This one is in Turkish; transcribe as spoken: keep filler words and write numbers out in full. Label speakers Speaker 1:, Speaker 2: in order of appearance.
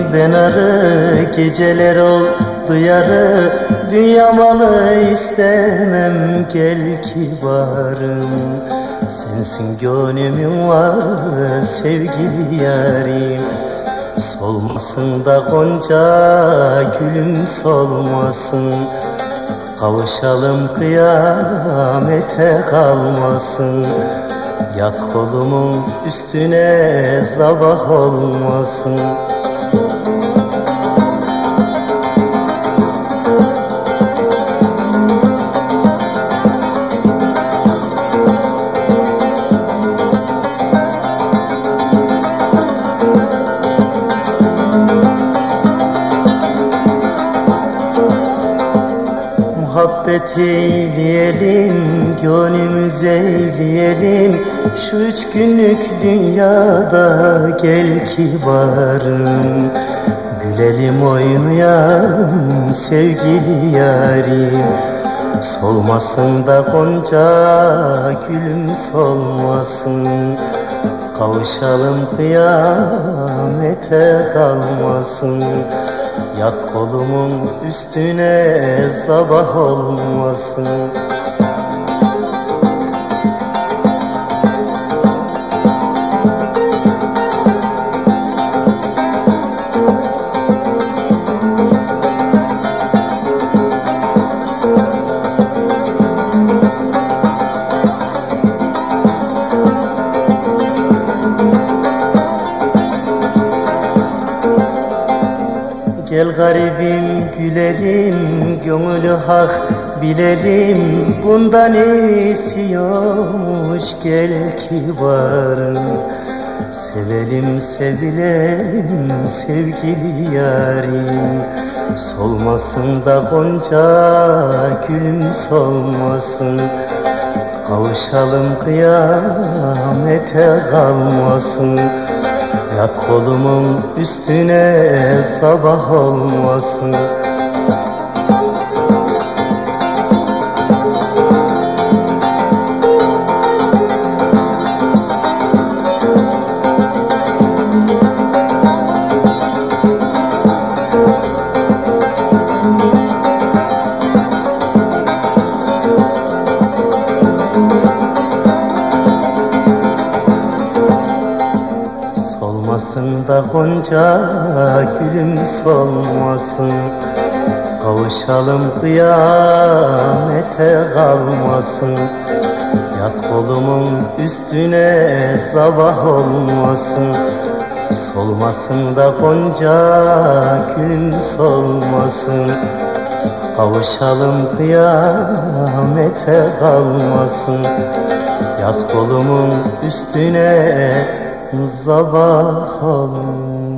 Speaker 1: ben arı, geceler oldu yarı. Dünya malı istemem, gel kibarım. Sensin gönlümün var sevgili yarim. Solmasın da gonca gülüm solmasın. Kavuşalım kıyamete kalmasın. Yat kolumun üstüne sabah olmasın. Muhabbet eyleyelim, gönlümüz eyleyelim. Şu üç günlük dünyada gel kibarım. Gülelim oynayalım sevgili yarim. Solmasın da gonca gülüm solmasın. Kavuşalım kıyamete kalmasın. Yat kolumun üstüne sabah olmasın. Gel garibim gülelim, gönlü hak bilelim. Bundan iyisi yokmuş, gel kibarım. Sevelim sevilelim sevgili yarim. Solmasın da gonca gülüm solmasın. Kavuşalım kıyamete kalmasın. Yat kolumun üstüne sabah olmasın. Solmasın da gonca gülüm solmasın. Kavuşalım kıyamete kalmasın. Yat kolumun üstüne sabah olmasın. Solmasın da gonca gülüm solmasın. Kavuşalım kıyamete kalmasın. Yat kolumun üstüne sabah olmasın.